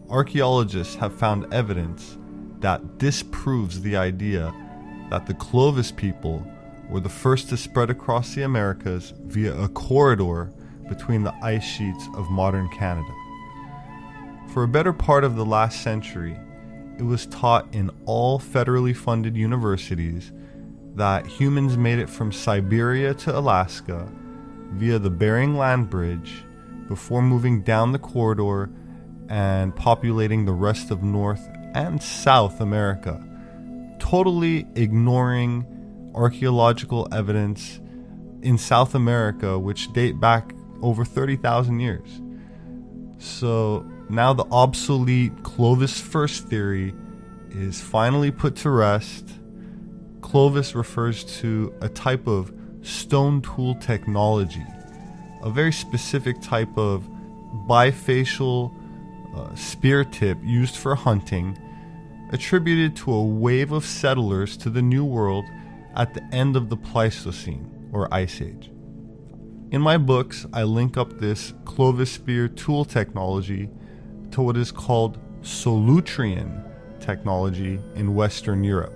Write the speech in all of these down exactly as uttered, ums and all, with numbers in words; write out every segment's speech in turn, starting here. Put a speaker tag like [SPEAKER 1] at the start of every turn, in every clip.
[SPEAKER 1] archaeologists have found evidence that disproves the idea that the Clovis people were the first to spread across the Americas via a corridor between the ice sheets of modern Canada. For a better part of the last century, it was taught in all federally funded universities that humans made it from Siberia to Alaska via the Bering Land Bridge before moving down the corridor and populating the rest of North and South America, totally ignoring archaeological evidence in South America which date back over thirty thousand years. So now the obsolete Clovis first theory is finally put to rest. Clovis refers to a type of stone tool technology, a very specific type of bifacial uh, spear tip used for hunting, attributed to a wave of settlers to the New World at the end of the Pleistocene, or Ice Age. In my books, I link up this Clovis spear tool technology to what is called Solutrean technology in Western Europe.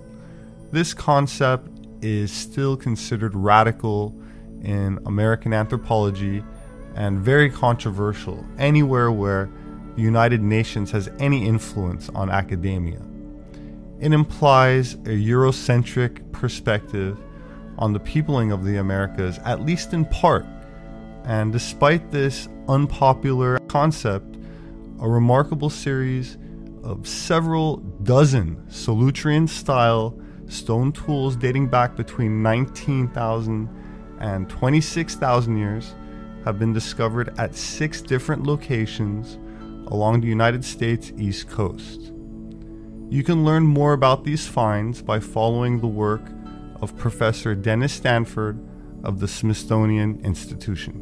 [SPEAKER 1] This concept is still considered radical in American anthropology and very controversial anywhere where the United Nations has any influence on academia. It implies a Eurocentric perspective on the peopling of the Americas, at least in part. And despite this unpopular concept, a remarkable series of several dozen Solutrean-style stone tools dating back between nineteen thousand and twenty-six thousand years have been discovered at six different locations along the United States East Coast. You can learn more about these finds by following the work of Professor Dennis Stanford of the Smithsonian Institution.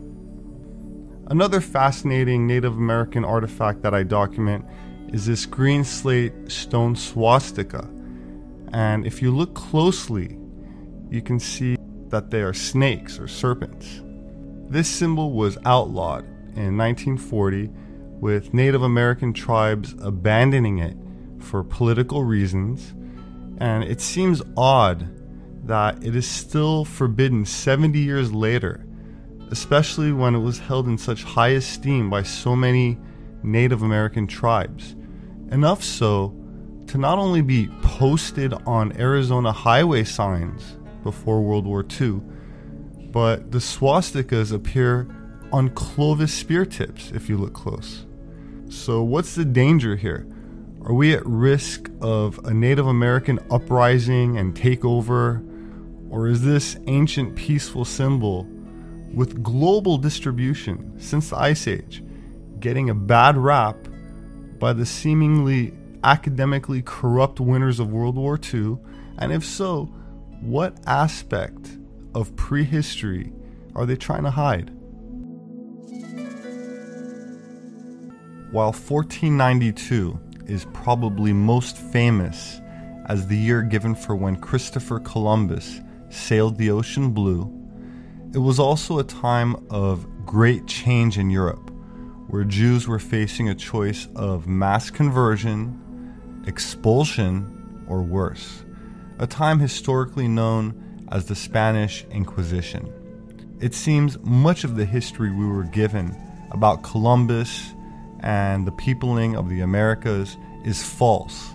[SPEAKER 1] Another fascinating Native American artifact that I document is this green slate stone swastika. And if you look closely, you can see that they are snakes or serpents. This symbol was outlawed in nineteen forty, with Native American tribes abandoning it for political reasons, and it seems odd that it is still forbidden seventy years later, especially when it was held in such high esteem by so many Native American tribes. Enough so to not only be posted on Arizona highway signs before World War Two, but the swastikas appear on Clovis spear tips if you look close. So what's the danger here? Are we at risk of a Native American uprising and takeover? Or is this ancient peaceful symbol with global distribution since the Ice Age getting a bad rap by the seemingly academically corrupt winners of World War Two? And if so, what aspect of prehistory are they trying to hide? While fourteen ninety-two is probably most famous as the year given for when Christopher Columbus sailed the ocean blue, it was also a time of great change in Europe, where Jews were facing a choice of mass conversion, expulsion, or worse, a time historically known as the Spanish Inquisition. It seems much of the history we were given about Columbus and the peopling of the Americas is false.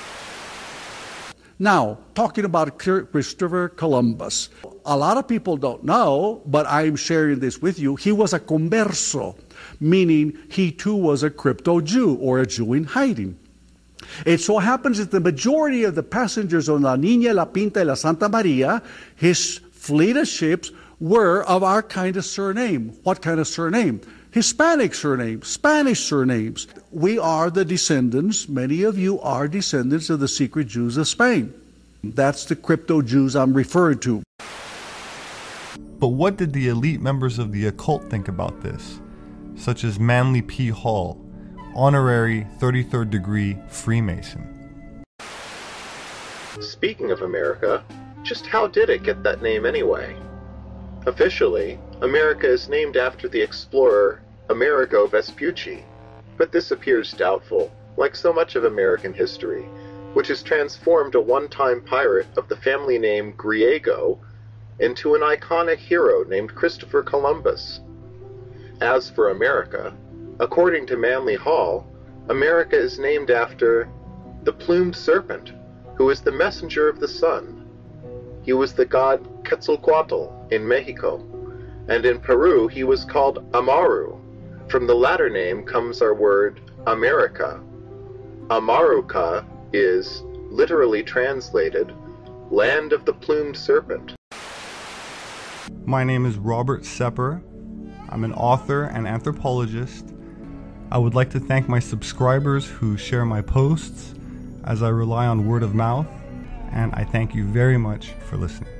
[SPEAKER 2] Now, talking about Christopher Columbus, a lot of people don't know, but I'm sharing this with you. He was a converso, meaning he too was a crypto-Jew or a Jew in hiding. It so happens that the majority of the passengers on La Niña, La Pinta, and La Santa Maria, his fleet of ships, were of our kind of surname. What kind of surname? Hispanic surnames, Spanish surnames. We are the descendants, many of you are descendants of the secret Jews of Spain. That's the crypto-Jews I'm referring to.
[SPEAKER 1] But what did the elite members of the occult think about this, such as Manly P. Hall, honorary thirty-third degree Freemason?
[SPEAKER 3] Speaking of America, just how did it get that name anyway? Officially, America is named after the explorer Amerigo Vespucci, But this appears doubtful, like so much of American history, which has transformed a one-time pirate of the family name Griego into an iconic hero named Christopher Columbus. As for America, according to Manly Hall, America is named after the plumed serpent, who is the messenger of the sun. He was the god Quetzalcoatl in Mexico, and in Peru he was called Amaru. From the latter name comes our word America. Amaruca is, literally translated, land of the plumed serpent.
[SPEAKER 1] My name is Robert Sepper. I'm an author and anthropologist. I would like to thank my subscribers who share my posts, as I rely on word of mouth, and I thank you very much for listening.